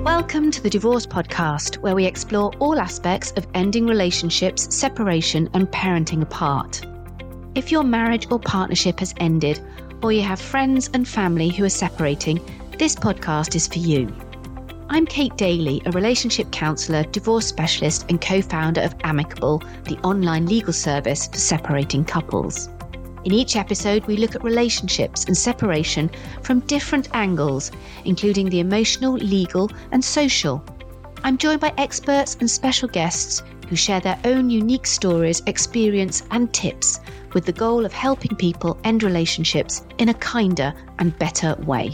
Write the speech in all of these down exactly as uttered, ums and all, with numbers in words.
Welcome to the Divorce Podcast, where we explore all aspects of ending relationships, separation, and parenting apart. If your marriage or partnership has ended, or you have friends and family who are separating, this podcast is for you. I'm Kate Daly, a relationship counsellor, divorce specialist, and co-founder of Amicable, the online legal service for separating couples. In each episode, we look at relationships and separation from different angles, including the emotional, legal, and social. I'm joined by experts and special guests who share their own unique stories, experience, and tips, with the goal of helping people end relationships in a kinder and better way.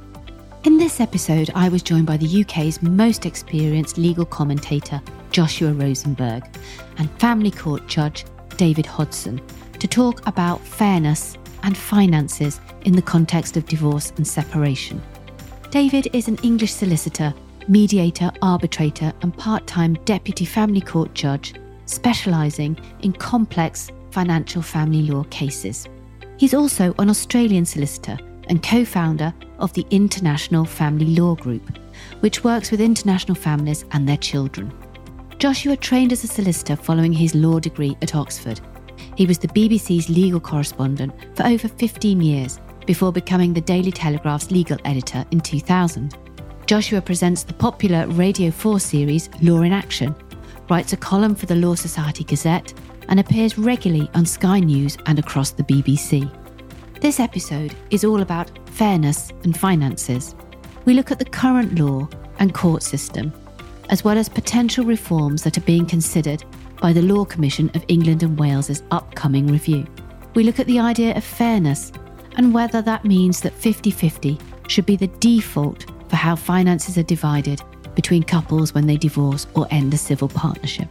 In this episode, I was joined by the U K's most experienced legal commentator, Joshua Rosenberg, and family court judge, David Hodson, to talk about fairness and finances in the context of divorce and separation. David is an English solicitor, mediator, arbitrator, and part-time deputy family court judge, specialising in complex financial family law cases. He's also an Australian solicitor and co-founder of the International Family Law Group, which works with international families and their children. Joshua trained as a solicitor following his law degree at Oxford. He was the B B C's legal correspondent for over fifteen years before becoming the Daily Telegraph's legal editor in two thousand. Joshua presents the popular Radio four series Law in Action, writes a column for the Law Society Gazette, and appears regularly on Sky News and across the B B C. This episode is all about fairness and finances. We look at the current law and court system, as well as potential reforms that are being considered by the Law Commission of England and Wales's upcoming review. We look at the idea of fairness and whether that means that fifty-fifty should be the default for how finances are divided between couples when they divorce or end a civil partnership.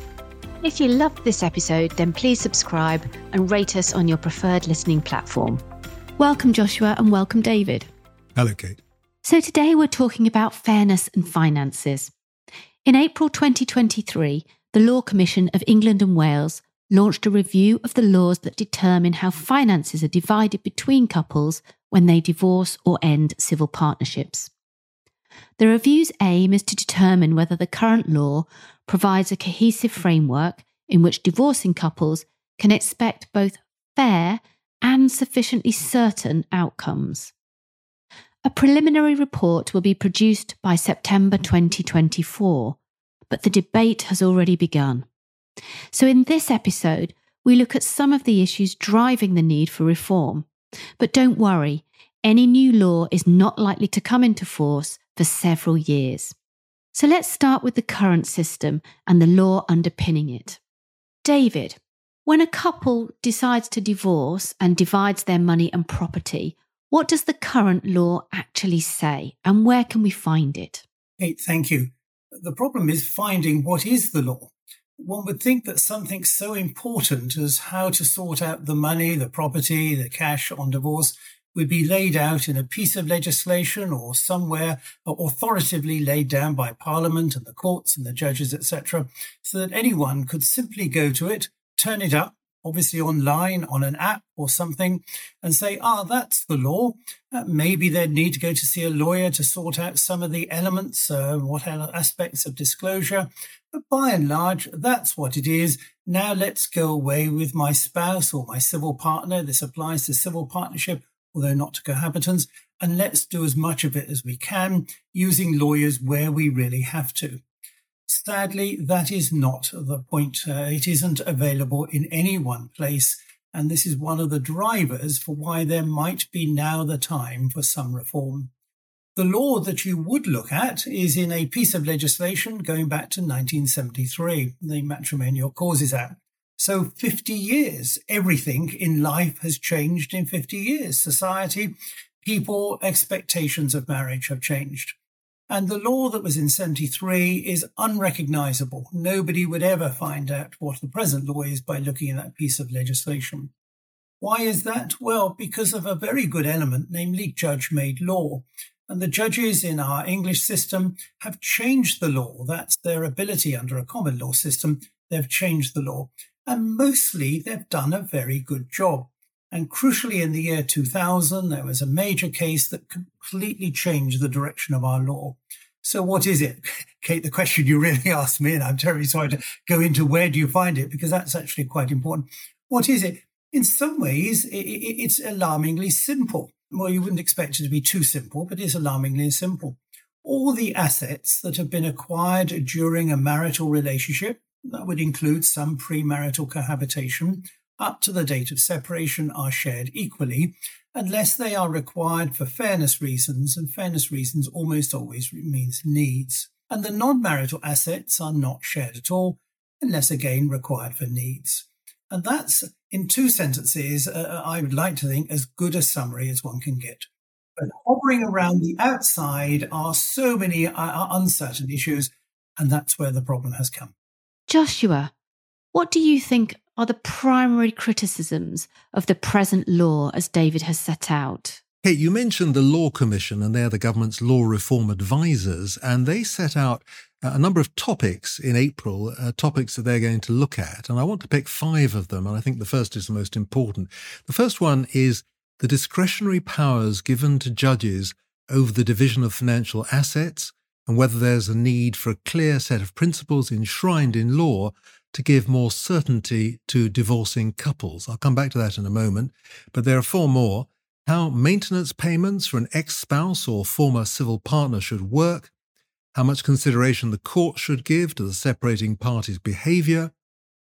If you loved this episode, then please subscribe and rate us on your preferred listening platform. Welcome, Joshua, and welcome, David. Hello, Kate. So today we're talking about fairness and finances. In April twenty twenty-three, the Law Commission of England and Wales launched a review of the laws that determine how finances are divided between couples when they divorce or end civil partnerships. The review's aim is to determine whether the current law provides a cohesive framework in which divorcing couples can expect both fair and sufficiently certain outcomes. A preliminary report will be produced by September twenty twenty-four, but the debate has already begun. So in this episode, we look at some of the issues driving the need for reform. But don't worry, any new law is not likely to come into force for several years. So let's start with the current system and the law underpinning it. David, when a couple decides to divorce and divides their money and property, what does the current law actually say, and where can we find it? Kate, thank you. The problem is finding what is the law. One would think that something so important as how to sort out the money, the property, the cash on divorce would be laid out in a piece of legislation or somewhere authoritatively laid down by Parliament and the courts and the judges, et cetera, so that anyone could simply go to it, turn it up, obviously online, on an app or something, and say, ah, that's the law. Uh, maybe they'd need to go to see a lawyer to sort out some of the elements, uh, what aspects of disclosure. But by and large, that's what it is. Now let's go away with my spouse or my civil partner. This applies to civil partnership, although not to cohabitants. And let's do as much of it as we can using lawyers where we really have to. Sadly, that is not the point. Uh, it isn't available in any one place, and this is one of the drivers for why there might be now the time for some reform. The law that you would look at is in a piece of legislation going back to nineteen seventy-three, the Matrimonial Causes Act. So fifty years, everything in life has changed in fifty years. Society, people, expectations of marriage have changed. And the law that was in seventy-three is unrecognisable. Nobody would ever find out what the present law is by looking at that piece of legislation. Why is that? Well, because of a very good element, namely judge-made law. And the judges in our English system have changed the law. That's their ability under a common law system. They've changed the law. And mostly they've done a very good job. And crucially, in the year two thousand, there was a major case that completely changed the direction of our law. So what is it? Kate, the question you really asked me, and I'm terribly sorry to go into where do you find it, because that's actually quite important. What is it? In some ways, it's alarmingly simple. Well, you wouldn't expect it to be too simple, but it's alarmingly simple. All the assets that have been acquired during a marital relationship, that would include some premarital cohabitation, up to the date of separation are shared equally, unless they are required for fairness reasons, and fairness reasons almost always means needs. And the non-marital assets are not shared at all, unless again required for needs. And that's, in two sentences, uh, I would like to think, as good a summary as one can get. But hovering around the outside are so many uh, uncertain issues, and that's where the problem has come. Joshua, what do you think are the primary criticisms of the present law as David has set out? Kate, you mentioned the Law Commission, and they're the government's law reform advisors, and they set out a number of topics in April, uh, topics that they're going to look at. And I want to pick five of them, and I think the first is the most important. The first one is the discretionary powers given to judges over the division of financial assets, and whether there's a need for a clear set of principles enshrined in law to give more certainty to divorcing couples. I'll come back to that in a moment. But there are four more. How maintenance payments for an ex-spouse or former civil partner should work, how much consideration the court should give to the separating parties' behaviour,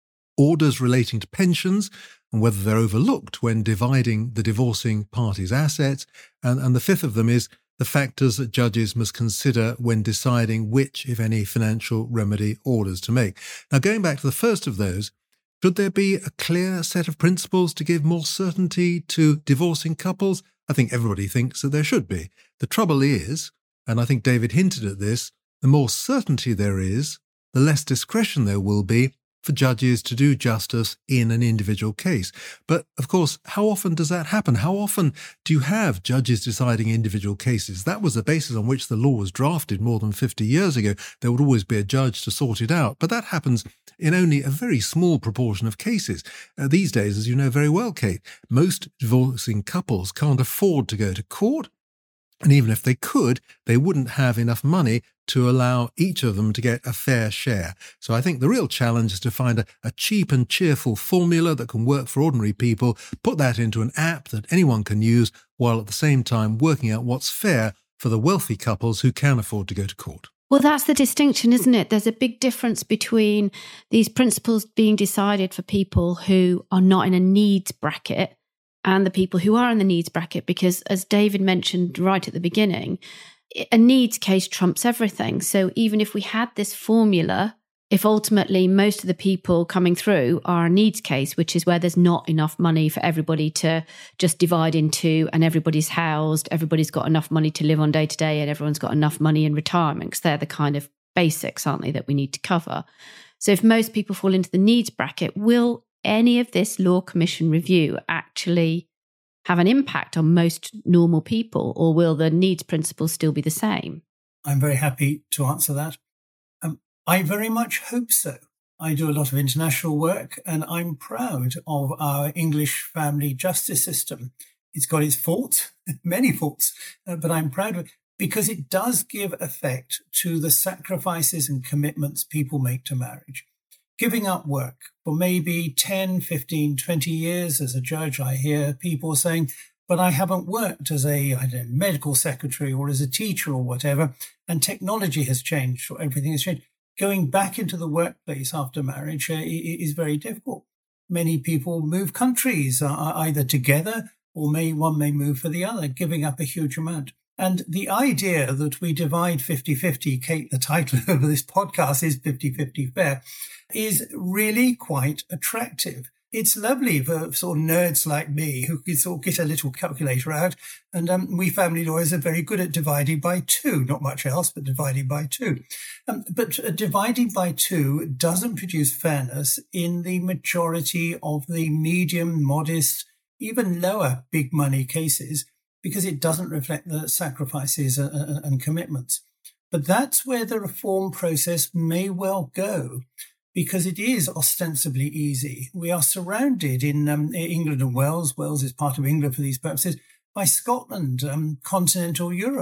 orders relating to pensions and whether they're overlooked when dividing the divorcing parties' assets, and, and the fifth of them is the factors that judges must consider when deciding which, if any, financial remedy orders to make. Now, going back to the first of those, should there be a clear set of principles to give more certainty to divorcing couples? I think everybody thinks that there should be. The trouble is, and I think David hinted at this, the more certainty there is, the less discretion there will be for judges to do justice in an individual case. But, of course, how often does that happen? How often do you have judges deciding individual cases? That was the basis on which the law was drafted more than fifty years ago. There would always be a judge to sort it out. But that happens in only a very small proportion of cases. Uh, these days, as you know very well, Kate, most divorcing couples can't afford to go to court. And even if they could, they wouldn't have enough money to allow each of them to get a fair share. So I think the real challenge is to find a, a cheap and cheerful formula that can work for ordinary people, put that into an app that anyone can use, while at the same time working out what's fair for the wealthy couples who can afford to go to court. Well, that's the distinction, isn't it? There's a big difference between these principles being decided for people who are not in a needs bracket and the people who are in the needs bracket, because as David mentioned right at the beginning, a needs case trumps everything. So even if we had this formula, if ultimately most of the people coming through are a needs case, which is where there's not enough money for everybody to just divide into, and everybody's housed, everybody's got enough money to live on day to day, and everyone's got enough money in retirement, because they're the kind of basics, aren't they, that we need to cover. So if most people fall into the needs bracket, will any of this Law Commission review actually have an impact on most normal people, or will the needs principles still be the same? I'm very happy to answer that. Um, I very much hope so. I do a lot of international work, and I'm proud of our English family justice system. It's got its faults, many faults, uh, but I'm proud of it because it does give effect to the sacrifices and commitments people make to marriage. Giving up work for maybe ten, fifteen, twenty years as a judge, I hear people saying, but I haven't worked as a I don't know, medical secretary or as a teacher or whatever, and technology has changed or everything has changed. Going back into the workplace after marriage uh, is very difficult. Many people move countries uh, either together or may one may move for the other, giving up a huge amount. And the idea that we divide fifty-fifty, Kate, the title of this podcast is fifty-fifty Fair, is really quite attractive. It's lovely for sort of nerds like me who can sort of get a little calculator out. And um, we family lawyers are very good at dividing by two, not much else, but dividing by two. Um, but uh, dividing by two doesn't produce fairness in the majority of the medium, modest, even lower big money cases, because it doesn't reflect the sacrifices and, and commitments. But that's where the reform process may well go, because it is ostensibly easy. We are surrounded in um, England and Wales, Wales is part of England for these purposes, by Scotland, um, continental Europe,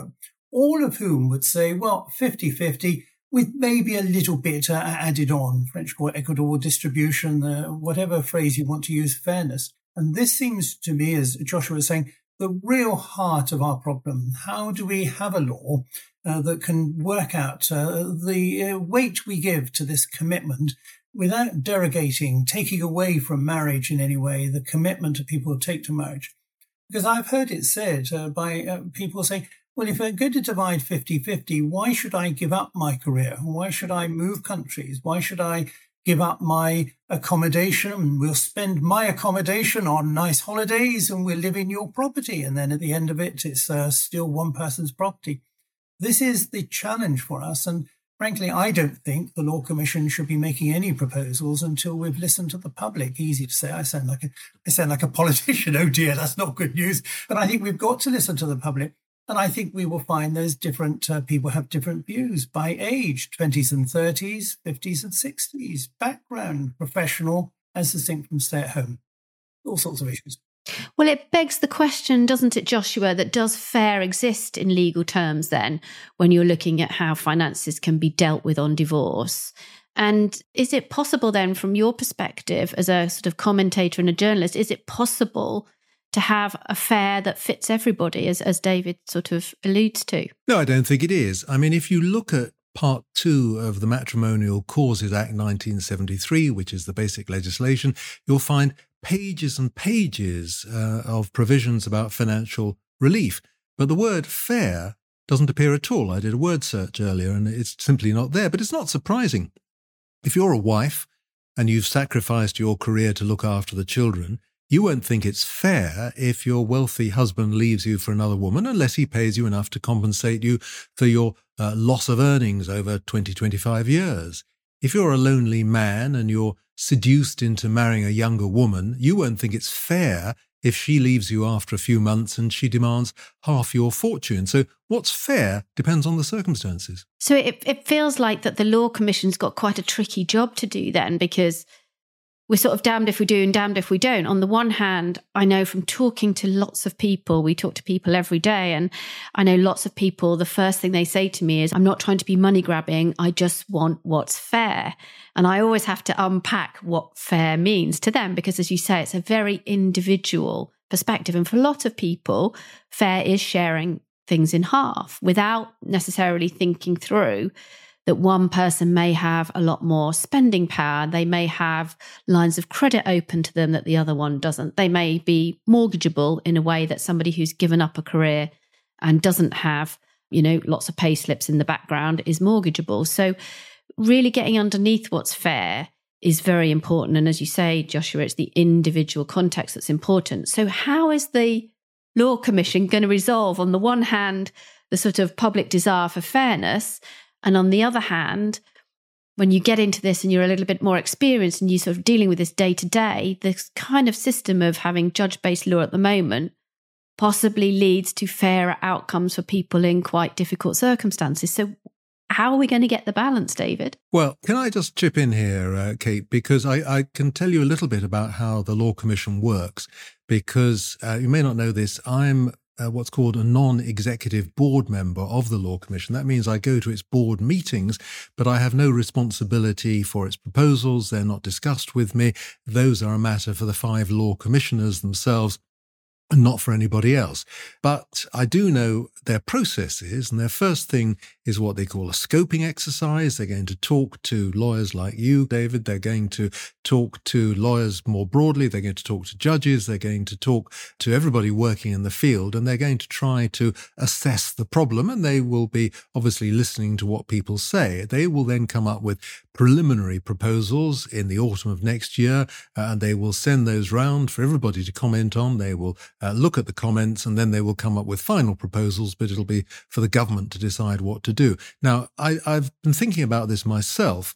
all of whom would say, well, fifty-fifty, with maybe a little bit uh, added on. French call it equitable distribution, uh, whatever phrase you want to use, fairness. And this seems to me, as Joshua was saying, the real heart of our problem. How do we have a law uh, that can work out uh, the uh, weight we give to this commitment without derogating, taking away from marriage in any way, the commitment that people take to marriage? Because I've heard it said uh, by uh, people saying, well, if I'm going to divide fifty-fifty, why should I give up my career? Why should I move countries? Why should I give up my accommodation? We'll spend my accommodation on nice holidays and we'll live in your property. And then at the end of it, it's uh, still one person's property. This is the challenge for us. And frankly, I don't think the Law Commission should be making any proposals until we've listened to the public. Easy to say. I sound like a, I sound like a politician. Oh dear, that's not good news. But I think we've got to listen to the public. And I think we will find there's different uh, people have different views by age, twenties and thirties, fifties and sixties, background, professional, as distinct from stay at home, all sorts of issues. Well, it begs the question, doesn't it, Joshua, that does fair exist in legal terms then when you're looking at how finances can be dealt with on divorce? And is it possible then, from your perspective as a sort of commentator and a journalist, is it possible to have a fair that fits everybody, as, as David sort of alludes to? No, I don't think it is. I mean, if you look at Part two of the Matrimonial Causes Act nineteen seventy-three, which is the basic legislation, you'll find pages and pages uh, of provisions about financial relief. But the word fair doesn't appear at all. I did a word search earlier and it's simply not there. But it's not surprising. If you're a wife and you've sacrificed your career to look after the children, you won't think it's fair if your wealthy husband leaves you for another woman unless he pays you enough to compensate you for your uh, loss of earnings over twenty, twenty-five years. If you're a lonely man and you're seduced into marrying a younger woman, you won't think it's fair if she leaves you after a few months and she demands half your fortune. So what's fair depends on the circumstances. So it, it feels like that the Law Commission's got quite a tricky job to do then, because we're sort of damned if we do and damned if we don't. On the one hand, I know from talking to lots of people, we talk to people every day, and I know lots of people, the first thing they say to me is, I'm not trying to be money grabbing, I just want what's fair. And I always have to unpack what fair means to them, because as you say, it's a very individual perspective. And for a lot of people, fair is sharing things in half without necessarily thinking through that one person may have a lot more spending power. They may have lines of credit open to them that the other one doesn't. They may be mortgageable in a way that somebody who's given up a career and doesn't have, you know, lots of pay slips in the background is mortgageable. So really getting underneath what's fair is very important. And as you say, Joshua, it's the individual context that's important. So how is the Law Commission going to resolve, on the one hand, the sort of public desire for fairness, and on the other hand, when you get into this and you're a little bit more experienced and you're sort of dealing with this day to day, this kind of system of having judge-based law at the moment possibly leads to fairer outcomes for people in quite difficult circumstances. So how are we going to get the balance, David? Well, can I just chip in here, uh, Kate, because I, I can tell you a little bit about how the Law Commission works, because uh, you may not know this, I'm Uh, what's called a non-executive board member of the Law Commission. That means I go to its board meetings, but I have no responsibility for its proposals. They're not discussed with me. Those are a matter for the five law commissioners themselves and not for anybody else. But I do know their processes, and their first thing is what they call a scoping exercise. They're going to talk to lawyers like you, David. They're going to talk to lawyers more broadly. They're going to talk to judges. They're going to talk to everybody working in the field, and they're going to try to assess the problem, and they will be obviously listening to what people say. They will then come up with preliminary proposals in the autumn of next year, uh, and they will send those round for everybody to comment on. They will uh, look at the comments, and then they will come up with final proposals, but it'll be for the government to decide what to do. Now, I, I've been thinking about this myself,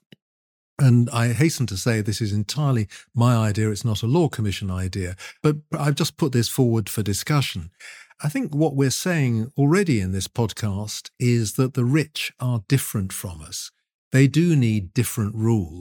and I hasten to say this is entirely my idea. It's not a Law Commission idea, but I've just put this forward for discussion. I think what we're saying already in this podcast is that the rich are different from us. They do need different rules.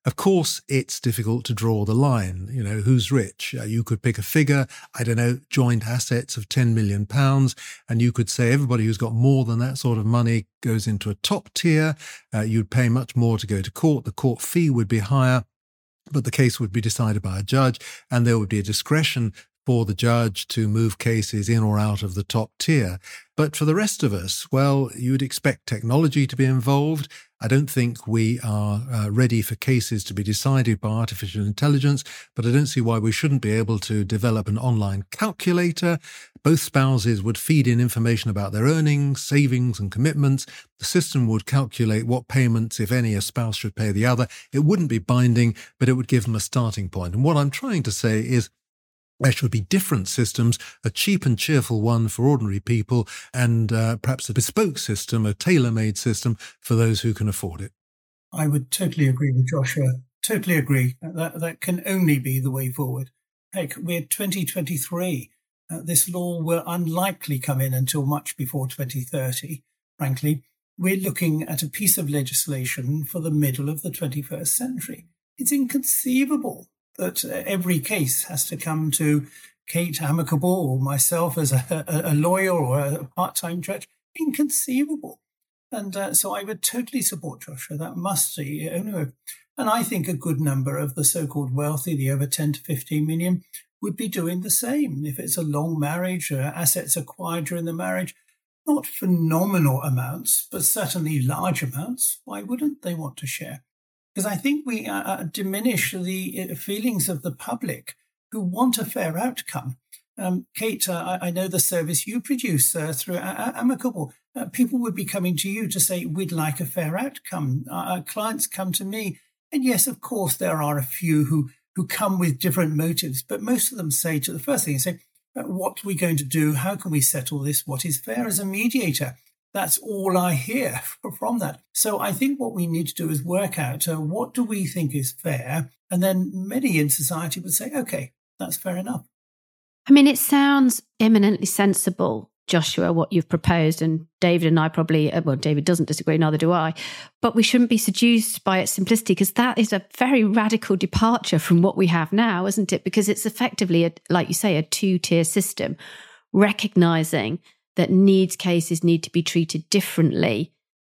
Of course, it's difficult to draw the line. You know, who's rich? Uh, you could pick a figure, I don't know, joint assets of ten million pounds, and you could say everybody who's got more than that sort of money goes into a top tier. Uh, you'd pay much more to go to court. The court fee would be higher, but the case would be decided by a judge, and there would be a discretion for the judge to move cases in or out of the top tier. But for the rest of us, well, you'd expect technology to be involved. I don't think we are uh, ready for cases to be decided by artificial intelligence, but I don't see why we shouldn't be able to develop an online calculator. Both spouses would feed in information about their earnings, savings and commitments. The system would calculate what payments, if any, a spouse should pay the other. It wouldn't be binding, but it would give them a starting point. And what I'm trying to say is there should be different systems, a cheap and cheerful one for ordinary people, and uh, perhaps a bespoke system, a tailor-made system for those who can afford it. I would totally agree with Joshua. Totally agree. That that can only be the way forward. Heck, we're twenty twenty-three. Uh, this law will unlikely come in until much before twenty thirty, frankly. We're looking at a piece of legislation for the middle of the twenty-first century. It's inconceivable that every case has to come to Kate Amicable or myself as a, a, a lawyer or a part-time judge. Inconceivable. And uh, so I would totally support Joshua. That must be, you know, and I think a good number of the so-called wealthy, the over ten to fifteen million, would be doing the same. If it's a long marriage, uh, assets acquired during the marriage, not phenomenal amounts, but certainly large amounts, why wouldn't they want to share? Because I think we uh, diminish the feelings of the public who want a fair outcome. Um, Kate, uh, I, I know the service you produce uh, through uh, Amicable. Uh, people would be coming to you to say, we'd like a fair outcome. Uh, our clients come to me. And yes, of course, there are a few who, who come with different motives. But most of them say to the first thing, they say, what are we going to do? How can we settle this? What is fair as a mediator? That's all I hear from that. So I think what we need to do is work out uh, what do we think is fair? And then many in society would say, okay, that's fair enough. I mean, it sounds eminently sensible, Joshua, what you've proposed. And David and I probably, well, David doesn't disagree, neither do I. But we shouldn't be seduced by its simplicity, because that is a very radical departure from what we have now, isn't it? Because it's effectively, a, like you say, a two-tier system, recognising that needs cases need to be treated differently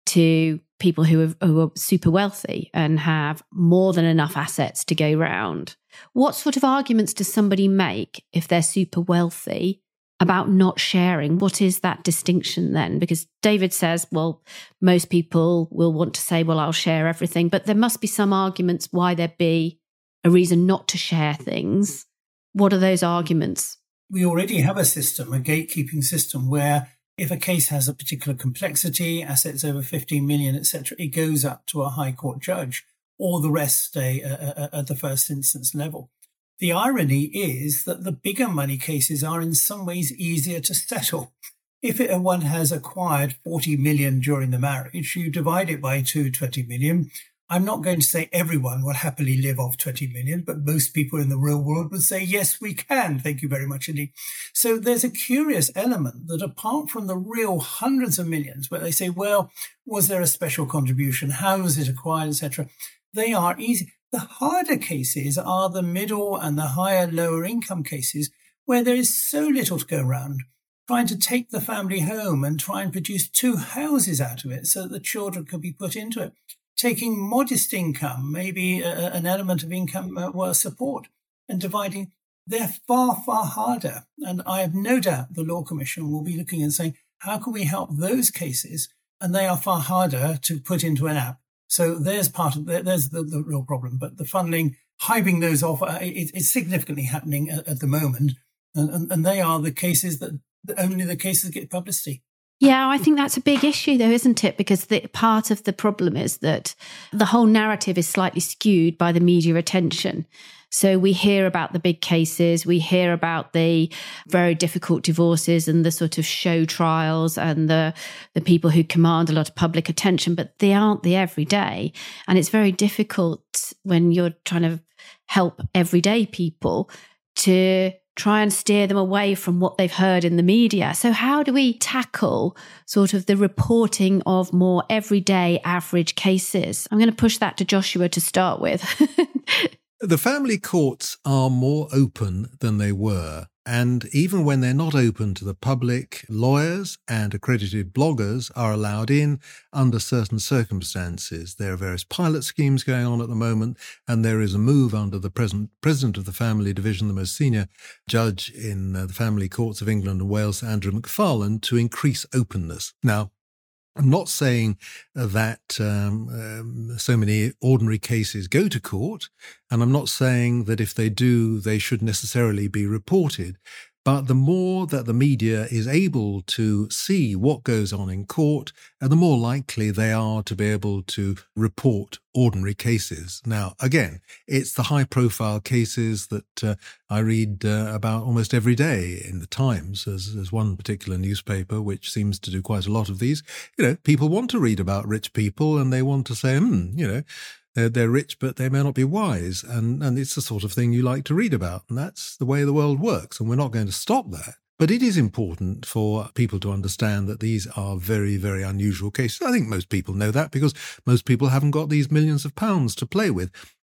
to people who are, who are super wealthy and have more than enough assets to go round. What sort of arguments does somebody make if they're super wealthy about not sharing? What is that distinction then? Because David says, well, most people will want to say, well, I'll share everything, but there must be some arguments why there be a reason not to share things. What are those arguments? We already have a system, a gatekeeping system, where if a case has a particular complexity, assets over fifteen million, et cetera, it goes up to a high court judge, or the rest stay uh, at the first instance level. The irony is that the bigger money cases are in some ways easier to settle. If it, one has acquired forty million during the marriage, you divide it by two, twenty million. I'm not going to say everyone will happily live off twenty million, but most people in the real world would say, yes, we can. Thank you very much indeed. So there's a curious element that apart from the real hundreds of millions where they say, well, was there a special contribution? How was it acquired, et cetera? They are easy. The harder cases are the middle and the higher, lower income cases where there is so little to go around. Trying to take the family home and try and produce two houses out of it so that the children can be put into it. Taking modest income, maybe a, an element of income uh, well, support, and dividing, they're far, far harder. And I have no doubt the Law Commission will be looking and saying, how can we help those cases? And they are far harder to put into an app. So there's part of the, there's the, the real problem. But the funneling, hiving those off, uh, it, it's significantly happening at, at the moment. And, and, and they are the cases that only the cases get publicity. Yeah, I think that's a big issue though, isn't it? Because the, part of the problem is that the whole narrative is slightly skewed by the media attention. So we hear about the big cases, we hear about the very difficult divorces and the sort of show trials and the, the people who command a lot of public attention, but they aren't the everyday. And it's very difficult when you're trying to help everyday people to try and steer them away from what they've heard in the media. So how do we tackle sort of the reporting of more everyday average cases? I'm going to push that to Joshua to start with. The family courts are more open than they were. And even when they're not open to the public, lawyers and accredited bloggers are allowed in under certain circumstances. There are various pilot schemes going on at the moment, and there is a move under the present president of the Family Division, the most senior judge in uh, the Family Courts of England and Wales, Andrew Macfarlane, to increase openness. Now, I'm not saying that um, um, so many ordinary cases go to court, and I'm not saying that if they do, they should necessarily be reported. But the more that the media is able to see what goes on in court, and the more likely they are to be able to report ordinary cases. Now, again, it's the high-profile cases that uh, I read uh, about almost every day in the Times, as, as one particular newspaper, which seems to do quite a lot of these. You know, people want to read about rich people, and they want to say, hmm, you know, They're, they're rich, but they may not be wise. And, and it's the sort of thing you like to read about. And that's the way the world works. And we're not going to stop that. But it is important for people to understand that these are very, very unusual cases. I think most people know that because most people haven't got these millions of pounds to play with.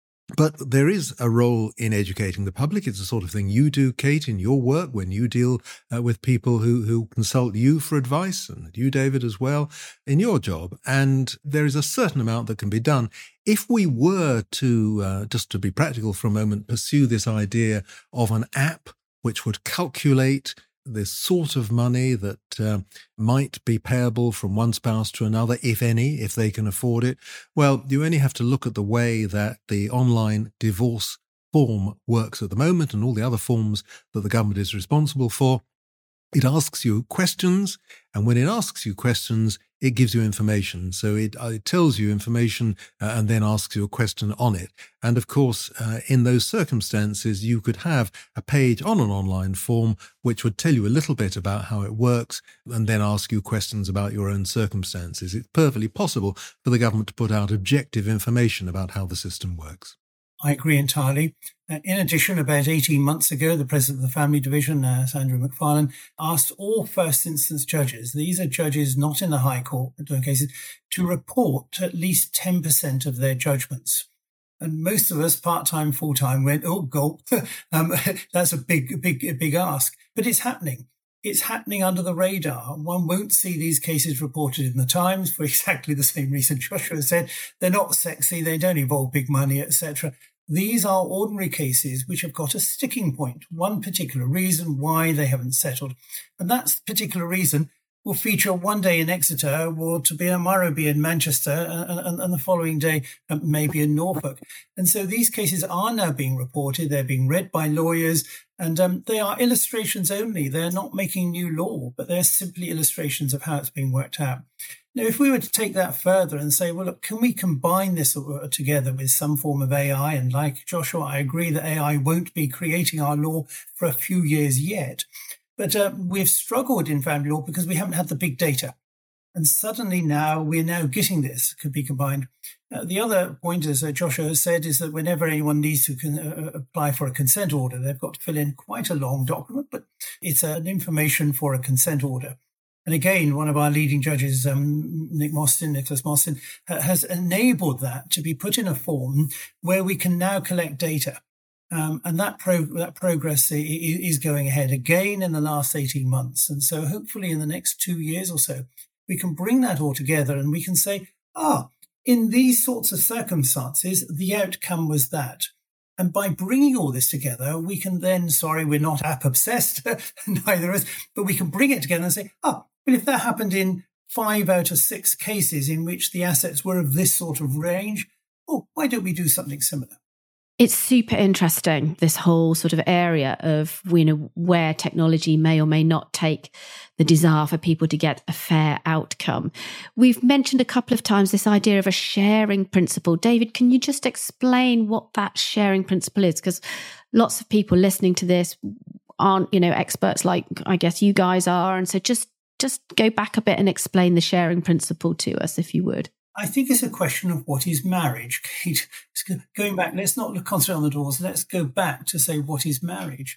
But there is a role in educating the public. It's the sort of thing you do, Kate, in your work when you deal uh, with people who, who consult you for advice, and you, David, as well, in your job. And there is a certain amount that can be done. If we were to, uh, just to be practical for a moment, pursue this idea of an app which would calculate the sort of money that uh, might be payable from one spouse to another, if any, if they can afford it, well, you only have to look at the way that the online divorce form works at the moment and all the other forms that the government is responsible for. It asks you questions, and when it asks you questions, it gives you information. So it, uh, it tells you information uh, and then asks you a question on it. And of course, uh, in those circumstances, you could have a page on an online form which would tell you a little bit about how it works and then ask you questions about your own circumstances. It's perfectly possible for the government to put out objective information about how the system works. I agree entirely. Uh, in addition, about eighteen months ago, the president of the Family Division, uh, Andrew Macfarlane, asked all first instance judges, these are judges not in the High Court, but doing cases, to report at least ten percent of their judgments. And most of us, part-time, full-time, went, oh, gulp, um, that's a big, big, big ask. But it's happening. It's happening under the radar. One won't see these cases reported in the Times for exactly the same reason Joshua said. They're not sexy, they don't involve big money, et cetera. These are ordinary cases which have got a sticking point, one particular reason why they haven't settled. And that particular reason will feature one day in Exeter, or to be tomorrow be in Manchester, and, and, and the following day um, maybe in Norfolk. And so these cases are now being reported. They're being read by lawyers, and um, they are illustrations only. They're not making new law, but they're simply illustrations of how it's being worked out. Now, if we were to take that further and say, well, look, can we combine this together with some form of A I? And like Joshua, I agree that A I won't be creating our law for a few years yet. But uh, we've struggled in family law because we haven't had the big data. And suddenly now we're now getting this, could be combined. Uh, the other point, as uh, Joshua has said, is that whenever anyone needs to con- uh, apply for a consent order, they've got to fill in quite a long document, but it's uh, an information for a consent order. And again, one of our leading judges, um, Nick Mostyn, Nicholas Mostyn, uh, has enabled that to be put in a form where we can now collect data. Um, and that pro- that progress is going ahead again in the last eighteen months. And so hopefully in the next two years or so, we can bring that all together and we can say, ah, in these sorts of circumstances, the outcome was that. And by bringing all this together, we can then, sorry, we're not app obsessed, neither of us, but we can bring it together and say, ah, well, if that happened in five out of six cases in which the assets were of this sort of range, oh, why don't we do something similar? It's super interesting, this whole sort of area of, you know, where technology may or may not take the desire for people to get a fair outcome. We've mentioned a couple of times this idea of a sharing principle. David, can you just explain what that sharing principle is? Because lots of people listening to this aren't, you know, experts like I guess you guys are. And so just, just go back a bit and explain the sharing principle to us, if you would. I think it's a question of what is marriage, Kate. Going back, let's not concentrate on the doors. Let's go back to say, what is marriage?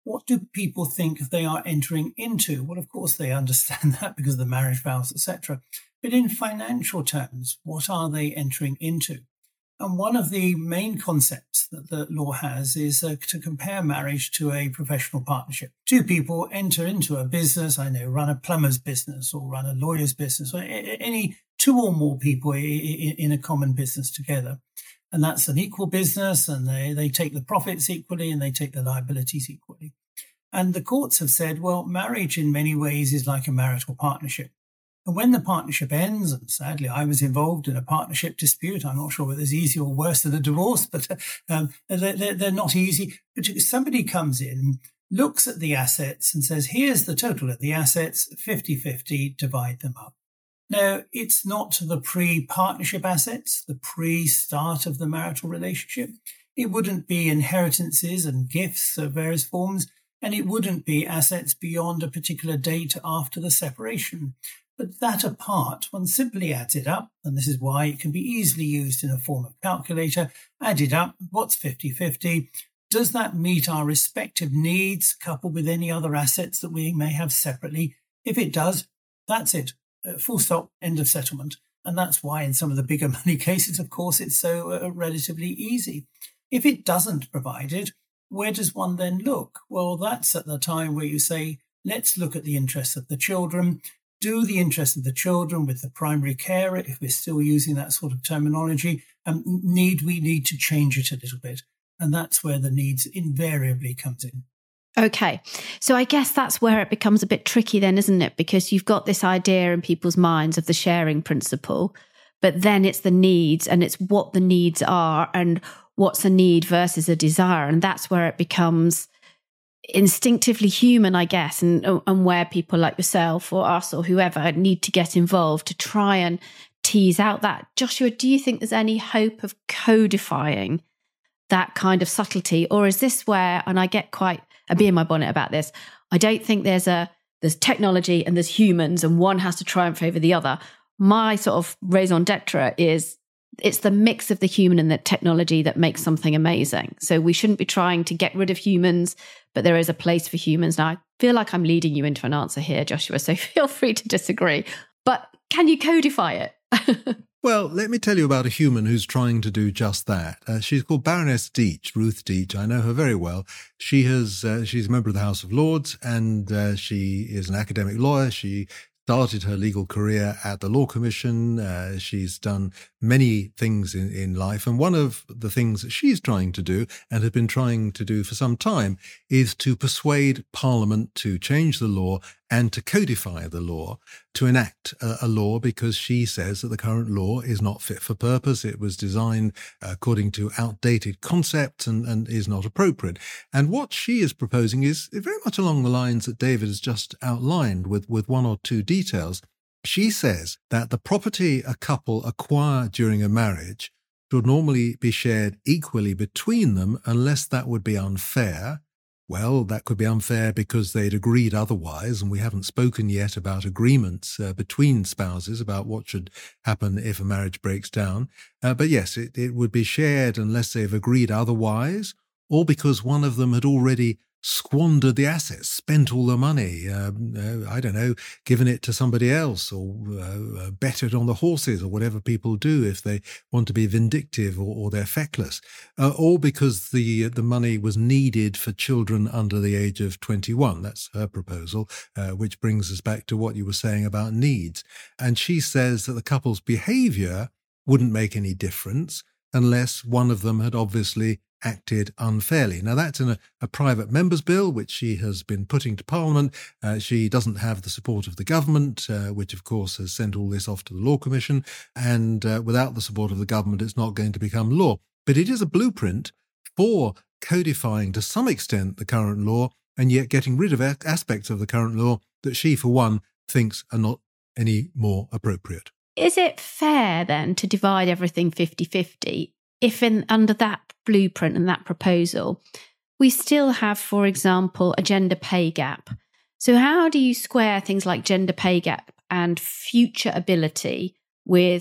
what do people think they are entering into? Well, of course, they understand that because of the marriage vows, et cetera. But in financial terms, what are they entering into? And one of the main concepts that the law has is uh, to compare marriage to a professional partnership. Two people enter into a business, I know, run a plumber's business or run a lawyer's business, or any two or more people in a common business together. And that's an equal business, and they, they take the profits equally and they take the liabilities equally. And the courts have said, well, marriage in many ways is like a marital partnership. And when the partnership ends, and sadly, I was involved in a partnership dispute. I'm not sure whether it's easier or worse than a divorce, but um, they're, they're not easy. But somebody comes in, looks at the assets and says, here's the total of the assets, fifty-fifty, divide them up. Now, it's not the pre-partnership assets, the pre-start of the marital relationship. It wouldn't be inheritances and gifts of various forms, and it wouldn't be assets beyond a particular date after the separation. But that apart, one simply adds it up, and this is why it can be easily used in a form of calculator. Add it up, what's fifty-fifty? Does that meet our respective needs coupled with any other assets that we may have separately? If it does, that's it. Uh, full stop, end of settlement. And that's why in some of the bigger money cases, of course, it's so uh, relatively easy. If it doesn't provide it, where does one then look? Well, that's at the time where you say, let's look at the interests of the children. Do the interests of the children with the primary carer, if we're still using that sort of terminology, um, need we need to change it a little bit. And that's where the needs invariably comes in. Okay. So I guess that's where it becomes a bit tricky then, isn't it? Because you've got this idea in people's minds of the sharing principle, but then it's the needs and it's what the needs are and what's a need versus a desire. And that's where it becomes instinctively human, I guess, and, and where people like yourself or us or whoever need to get involved to try and tease out that. Joshua, do you think there's any hope of codifying that kind of subtlety? Or is this where, and I get quite a bee in my bonnet about this, I don't think there's a there's technology and there's humans and one has to triumph over the other. My sort of raison d'etre is it's the mix of the human and the technology that makes something amazing. So we shouldn't be trying to get rid of humans, but there is a place for humans. Now, I feel like I'm leading you into an answer here, Joshua, so feel free to disagree. But can you codify it? Well, let me tell you about a human who's trying to do just that. Uh, she's called Baroness Deach, Ruth Deach. I know her very well. She has, uh, she's a member of the House of Lords, and uh, she is an academic lawyer. She started her legal career at the Law Commission. Uh, she's done many things in, in life. And one of the things that she's trying to do and has been trying to do for some time is to persuade Parliament to change the law and to codify the law, to enact a, a law, because she says that the current law is not fit for purpose. It was designed according to outdated concepts and, and is not appropriate. And what she is proposing is very much along the lines that David has just outlined, with, with one or two details. She says that the property a couple acquire during a marriage should normally be shared equally between them, unless that would be unfair. Well, that could be unfair because they'd agreed otherwise, and we haven't spoken yet about agreements uh, between spouses about what should happen if a marriage breaks down. Uh, but yes, it, it would be shared unless they've agreed otherwise, or because one of them had already squandered the assets, spent all the money, um, uh, I don't know, given it to somebody else, or uh, betted on the horses, or whatever people do if they want to be vindictive, or, or they're feckless, uh, or because the the money was needed for children under the age of twenty-one. That's her proposal, uh, which brings us back to what you were saying about needs. And she says that the couple's behaviour wouldn't make any difference unless one of them had obviously acted unfairly. Now, that's in a, a private member's bill, which she has been putting to Parliament. Uh, she doesn't have the support of the government, uh, which, of course, has sent all this off to the Law Commission. And uh, without the support of the government, it's not going to become law. But it is a blueprint for codifying, to some extent, the current law, and yet getting rid of aspects of the current law that she, for one, thinks are not any more appropriate. Is it fair, then, to divide everything fifty-fifty if in under that blueprint and that proposal, we still have, for example, a gender pay gap? So how do you square things like gender pay gap and future ability with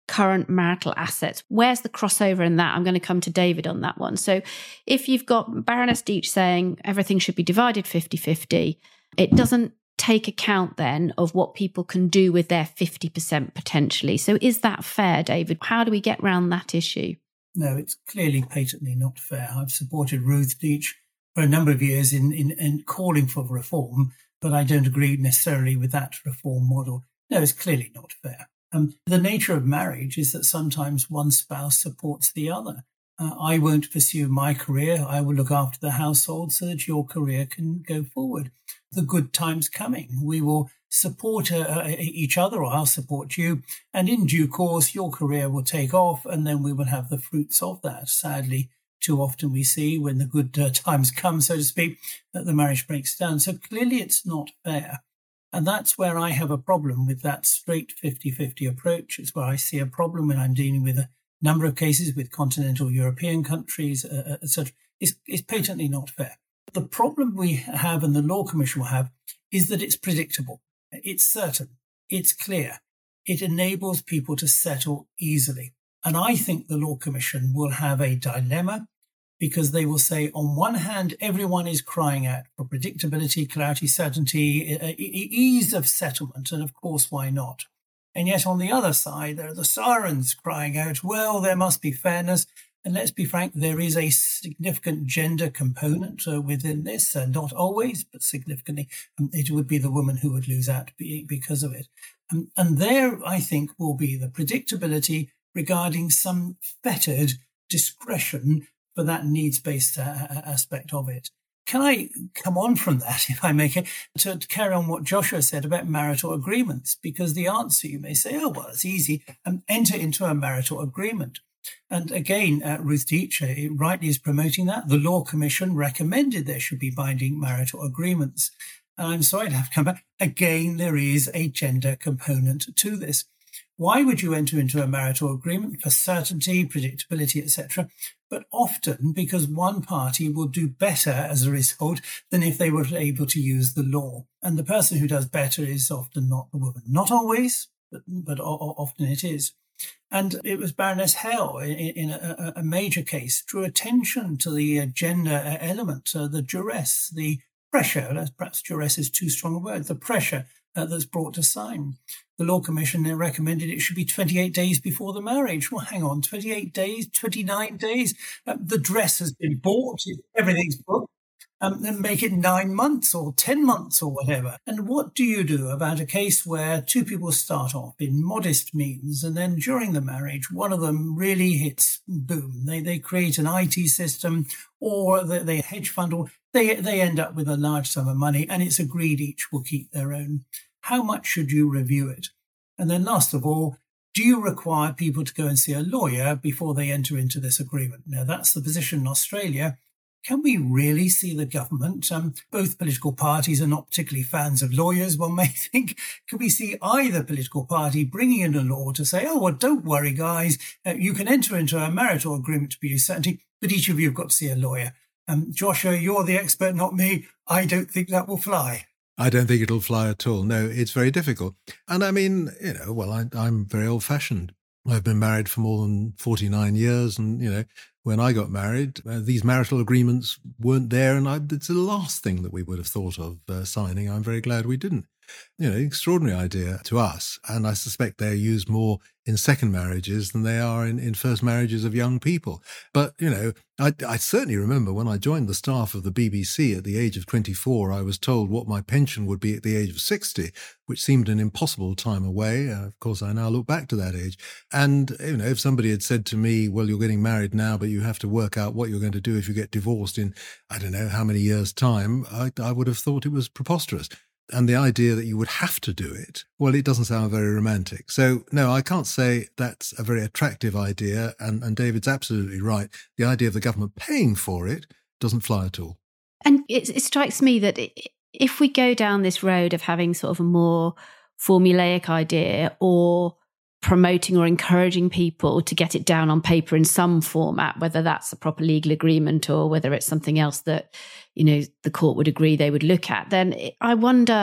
current marital assets. Where's the crossover in that? I'm going to come to David on that one. So if you've got Baroness Deach saying everything should be divided fifty-fifty, it doesn't take account then of what people can do with their fifty percent potentially. So is that fair, David? How do we get around that issue? No, it's clearly patently not fair. I've supported Ruth Deach for a number of years in, in, in calling for reform, but I don't agree necessarily with that reform model. No, it's clearly not fair. Um, the nature of marriage is that sometimes one spouse supports the other. Uh, I won't pursue my career. I will look after the household so that your career can go forward. The good time's coming. We will support uh, each other, or I'll support you. And in due course, your career will take off, and then we will have the fruits of that. Sadly, too often we see when the good uh, times come, so to speak, that the marriage breaks down. So clearly it's not fair. And that's where I have a problem with that straight fifty-fifty approach. It's where I see a problem when I'm dealing with a number of cases with continental European countries, uh, et cetera. It's, it's patently not fair. The problem we have, and the Law Commission will have, is that it's predictable. It's certain. It's clear. It enables people to settle easily. And I think the Law Commission will have a dilemma, because they will say, on one hand, everyone is crying out for predictability, clarity, certainty, ease of settlement, and of course, why not? And yet on the other side, there are the sirens crying out, well, there must be fairness. And let's be frank, there is a significant gender component uh, within this, uh, not always, but significantly. Um, it would be the woman who would lose out because of it. Um, and there, I think, will be the predictability regarding some fettered discretion for that needs-based uh, aspect of it. Can I come on from that, if I make it, to, to carry on what Joshua said about marital agreements? Because the answer, you may say, oh, well, it's easy, um, enter into a marital agreement. And again, uh, Ruth Deach uh, rightly is promoting that. The Law Commission recommended there should be binding marital agreements. And I'm sorry to have to come back. Again, there is a gender component to this. Why would you enter into a marital agreement? For certainty, predictability, et cetera. But often because one party will do better as a result than if they were able to use the law. And the person who does better is often not the woman. Not always, but, but often it is. And it was Baroness Hell in, in a, a major case drew attention to the gender element, uh, the duress, the pressure, perhaps duress is too strong a word, the pressure uh, that's brought to sign. The Law Commission recommended it should be twenty-eight days before the marriage. Well, hang on, twenty-eight days, twenty-nine days. Uh, the dress has been bought, everything's booked. Um, then make it nine months or ten months or whatever. And what do you do about a case where two people start off in modest means and then during the marriage, one of them really hits boom. They they create an I T system or they, they hedge fund or they, they end up with a large sum of money and it's agreed each will keep their own. How much should you review it? And then last of all, do you require people to go and see a lawyer before they enter into this agreement? Now, that's the position in Australia. Can we really see the government? Um, both political parties are not particularly fans of lawyers, one may think. Can we see either political party bringing in a law to say, oh, well, don't worry, guys, uh, you can enter into a marital agreement to produce certainty, but each of you have got to see a lawyer. Um, Joshua, you're the expert, not me. I don't think that will fly. I don't think it'll fly at all. No, it's very difficult. And I mean, you know, well, I, I'm very old-fashioned. I've been married for more than forty-nine years and, you know, when I got married, uh, these marital agreements weren't there, and I, it's the last thing that we would have thought of uh, signing. I'm very glad we didn't. You know, extraordinary idea to us, and I suspect they're used more in second marriages than they are in, in first marriages of young people. But, you know, I, I certainly remember when I joined the staff of the B B C at the age of twenty-four, I was told what my pension would be at the age of sixty, which seemed an impossible time away. Uh, of course, I now look back to that age. And, you know, if somebody had said to me, well, you're getting married now, but you have to work out what you're going to do if you get divorced in, I don't know how many years' time, I, I would have thought it was preposterous. And the idea that you would have to do it, well, it doesn't sound very romantic. So, no, I can't say that's a very attractive idea. And, and David's absolutely right. The idea of the government paying for it doesn't fly at all. And it, it strikes me that if we go down this road of having sort of a more formulaic idea or promoting or encouraging people to get it down on paper in some format, whether that's a proper legal agreement or whether it's something else that, you know, the court would agree they would look at, then I wonder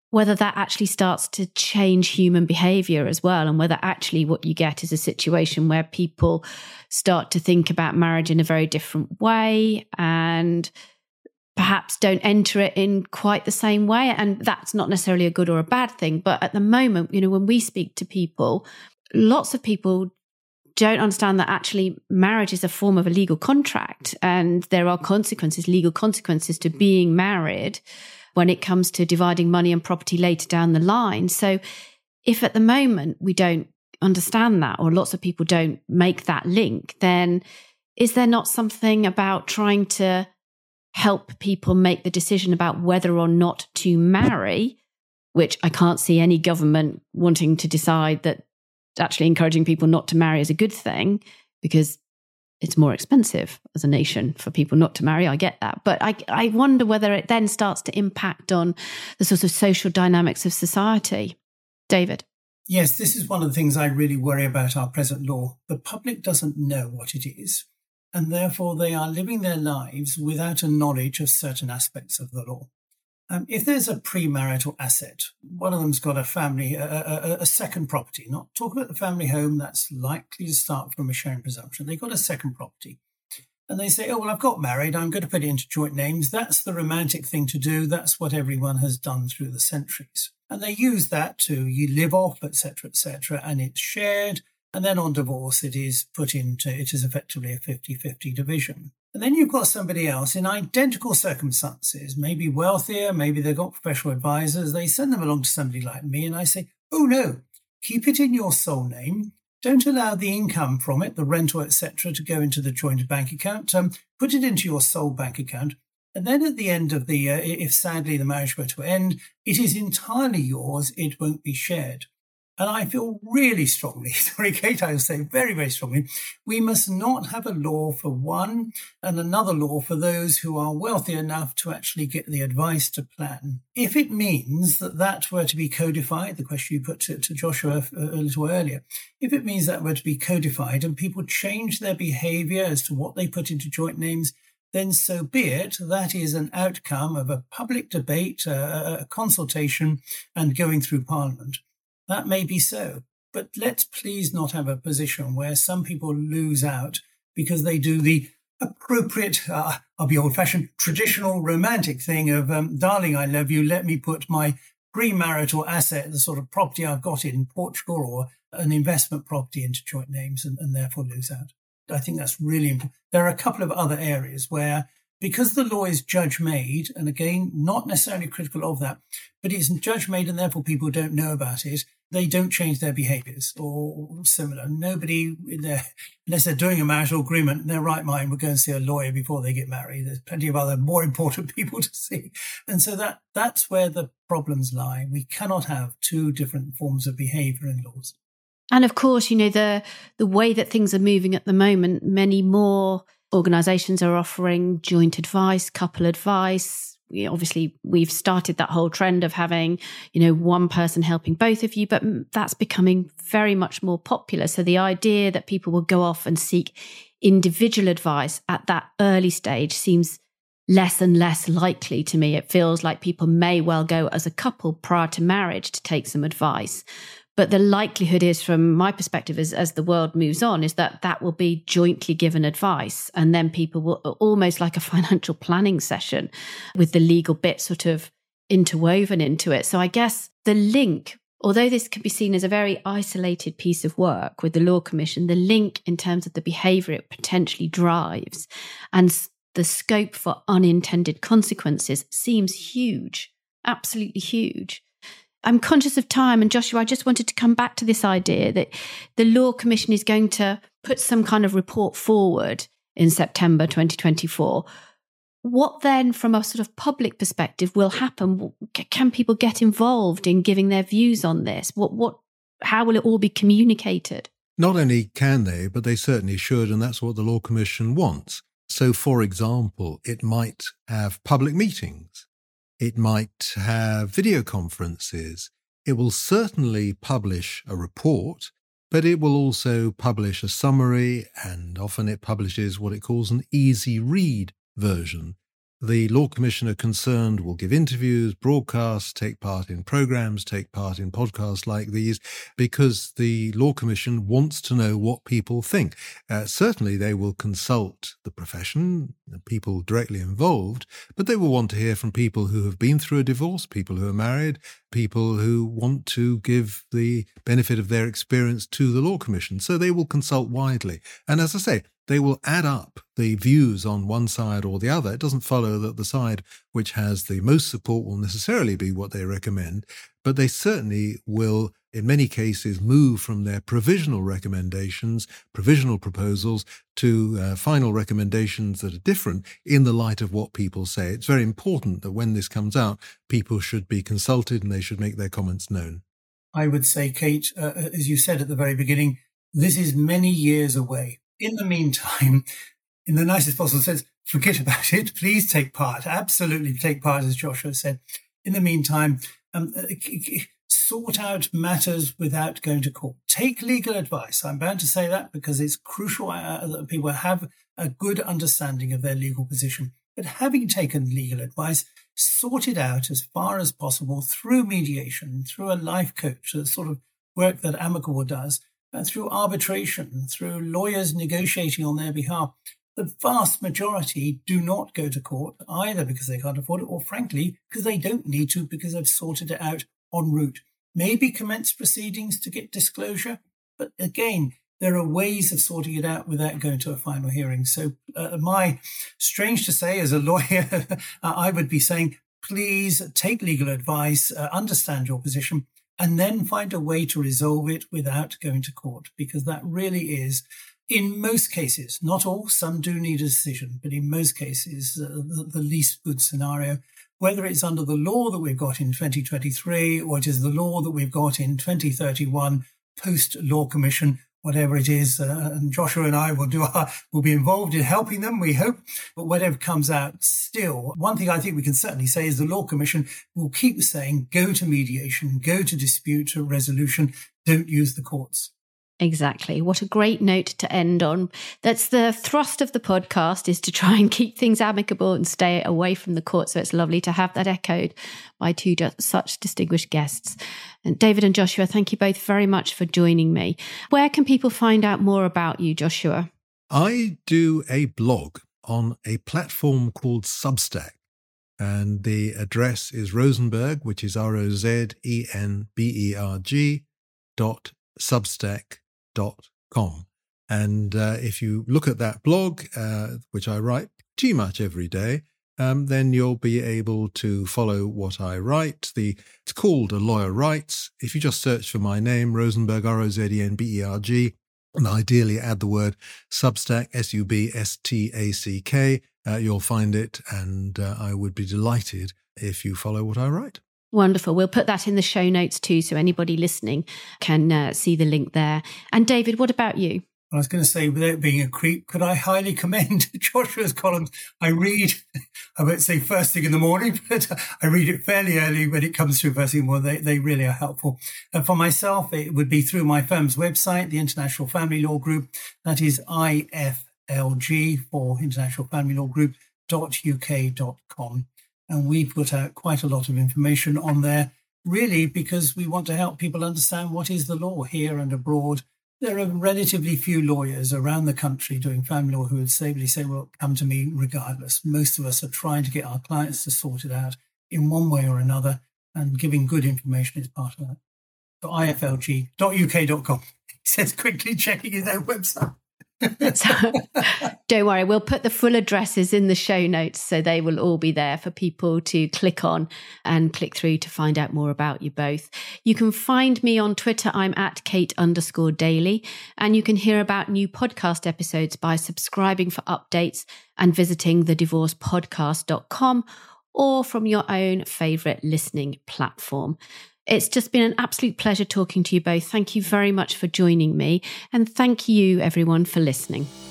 whether that actually starts to change human behavior as well, and whether actually what you get is a situation where people start to think about marriage in a very different way and perhaps don't enter it in quite the same way. And that's not necessarily a good or a bad thing. But at the moment, you know, when we speak to people, lots of people don't understand that actually marriage is a form of a legal contract, and there are consequences, legal consequences to being married when it comes to dividing money and property later down the line. So if at the moment we don't understand that, or lots of people don't make that link, then is there not something about trying to help people make the decision about whether or not to marry, which I can't see any government wanting to decide that actually encouraging people not to marry is a good thing, because it's more expensive as a nation for people not to marry. I get that. But I, I wonder whether it then starts to impact on the sort of social dynamics of society. David? Yes, this is one of the things I really worry about our present law. The public doesn't know what it is, and therefore they are living their lives without a knowledge of certain aspects of the law. Um, if there's a premarital asset, one of them's got a family, a, a, a second property, not talk about the family home, that's likely to start from a sharing presumption. They've got a second property. And they say, oh, well, I've got married, I'm going to put it into joint names. That's the romantic thing to do. That's what everyone has done through the centuries. And they use that to you live off, et cetera, et cetera, and it's shared. And then on divorce, it is put into, it is effectively a fifty-fifty division. And then you've got somebody else in identical circumstances, maybe wealthier, maybe they've got professional advisors. They send them along to somebody like me, and I say, oh, no, keep it in your sole name. Don't allow the income from it, the rental, et cetera, to go into the joint bank account. Um, put it into your sole bank account. And then at the end of the year, if sadly the marriage were to end, it is entirely yours. It won't be shared. And I feel really strongly, sorry, Kate, I will say very, very strongly, we must not have a law for one and another law for those who are wealthy enough to actually get the advice to plan. If it means that that were to be codified, the question you put to, to Joshua a, a little earlier, if it means that were to be codified and people change their behaviour as to what they put into joint names, then so be it. That is an outcome of a public debate, a, a consultation, and going through Parliament. That may be so, but let's please not have a position where some people lose out because they do the appropriate, uh, I'll be old-fashioned, traditional romantic thing of, um, darling, I love you, let me put my premarital asset, the sort of property I've got in Portugal or an investment property, into joint names and, and therefore lose out. I think that's really important. There are a couple of other areas where, because the law is judge-made, and again, not necessarily critical of that, but it's judge-made and therefore people don't know about it, they don't change their behaviours or similar. Nobody, in their, unless they're doing a marital agreement in their right mind, would go and see a lawyer before they get married. There's plenty of other more important people to see. And so that that's where the problems lie. We cannot have two different forms of behaviour in laws. And of course, you know, the the way that things are moving at the moment, many more organisations are offering joint advice, couple advice. We, obviously, we've started that whole trend of having, you know, one person helping both of you, but that's becoming very much more popular. So the idea that people will go off and seek individual advice at that early stage seems less and less likely to me. It feels like people may well go as a couple prior to marriage to take some advice. But the likelihood is, from my perspective, as, as the world moves on, is that that will be jointly given advice. And then people will, almost like a financial planning session, with the legal bit sort of interwoven into it. So I guess the link, although this can be seen as a very isolated piece of work with the Law Commission, the link in terms of the behaviour it potentially drives and the scope for unintended consequences seems huge, absolutely huge. I'm conscious of time, and Joshua, I just wanted to come back to this idea that the Law Commission is going to put some kind of report forward in September twenty twenty-four. What then, from a sort of public perspective, will happen? Can people get involved in giving their views on this? What, what, how will it all be communicated? Not only can they, but they certainly should, and that's what the Law Commission wants. So, for example, it might have public meetings. It might have video conferences. It will certainly publish a report, but it will also publish a summary, and often it publishes what it calls an easy read version. the Law Commissioner concerned will give interviews, broadcasts, take part in programs, take part in podcasts like these, because the Law Commission wants to know what people think. Uh, certainly they will consult the profession, the people directly involved, but they will want to hear from people who have been through a divorce, people who are married, people who want to give the benefit of their experience to the Law Commission. So they will consult widely. And as I say, they will add up the views on one side or the other. It doesn't follow that the side which has the most support will necessarily be what they recommend, but they certainly will, in many cases, move from their provisional recommendations, provisional proposals, to uh, final recommendations that are different in the light of what people say. It's very important that when this comes out, people should be consulted and they should make their comments known. I would say, Kate, uh, as you said at the very beginning, this is many years away. In the meantime, in the nicest possible sense, forget about it. Please take part. Absolutely take part, as Joshua said. In the meantime, um, sort out matters without going to court. Take legal advice. I'm bound to say that because it's crucial uh, that people have a good understanding of their legal position. But having taken legal advice, sort it out as far as possible through mediation, through a life coach, the sort of work that Amicable does, Uh, through arbitration, through lawyers negotiating on their behalf. The vast majority do not go to court, either because they can't afford it or, frankly, because they don't need to, because they've sorted it out en route. Maybe commence proceedings to get disclosure, but again, there are ways of sorting it out without going to a final hearing. So uh, my, strange to say, as a lawyer, I would be saying, please take legal advice, uh, understand your position, and then find a way to resolve it without going to court, because that really is, in most cases, not all, some do need a decision, but in most cases, uh, the, the least good scenario, whether it's under the law that we've got in twenty twenty-three or it is the law that we've got in twenty thirty-one, post-Law Commission, whatever it is, uh, and Joshua and I will do our, will be involved in helping them, we hope. But whatever comes out, still, one thing I think we can certainly say is the Law Commission will keep saying, go to mediation, go to dispute resolution, don't use the courts. Exactly. What a great note to end on. That's the thrust of the podcast, is to try and keep things amicable and stay away from the court. So it's lovely to have that echoed by two such distinguished guests. And David and Joshua, thank you both very much for joining me. Where can people find out more about you, Joshua? I do a blog on a platform called Substack, and the address is Rosenberg, which is R O Z E N B E R G dot substack dot com. And uh, if you look at that blog, uh, which I write pretty much every day, um, then you'll be able to follow what I write. The It's called A Lawyer Writes. If you just search for my name, Rosenberg, R O Z E N B E R G, and ideally add the word Substack, S U B S T A C K, uh, you'll find it, and uh, I would be delighted if you follow what I write. Wonderful. We'll put that in the show notes too, so anybody listening can uh, see the link there. And David, what about you? I was going to say, without being a creep, could I highly commend Joshua's columns? I read, I won't say first thing in the morning, but I read it fairly early when it comes through first thing in the morning. They, they really are helpful. And for myself, it would be through my firm's website, the International Family Law Group. That is I F L G for International Family Law Group dot U K dot com. And we put out quite a lot of information on there, really, because we want to help people understand what is the law here and abroad. There are relatively few lawyers around the country doing family law who would safely say, well, come to me regardless. Most of us are trying to get our clients to sort it out in one way or another, and giving good information is part of that. So I F L G dot U K dot com. He says quickly checking his own website. So, don't worry, we'll put the full addresses in the show notes, so they will all be there for people to click on and click through to find out more about you both. You can find me on Twitter. I'm at Kate underscore Daly, and you can hear about new podcast episodes by subscribing for updates and visiting the divorce podcast dot com or from your own favourite listening platform. It's just been an absolute pleasure talking to you both. Thank you very much for joining me. And thank you, everyone, for listening.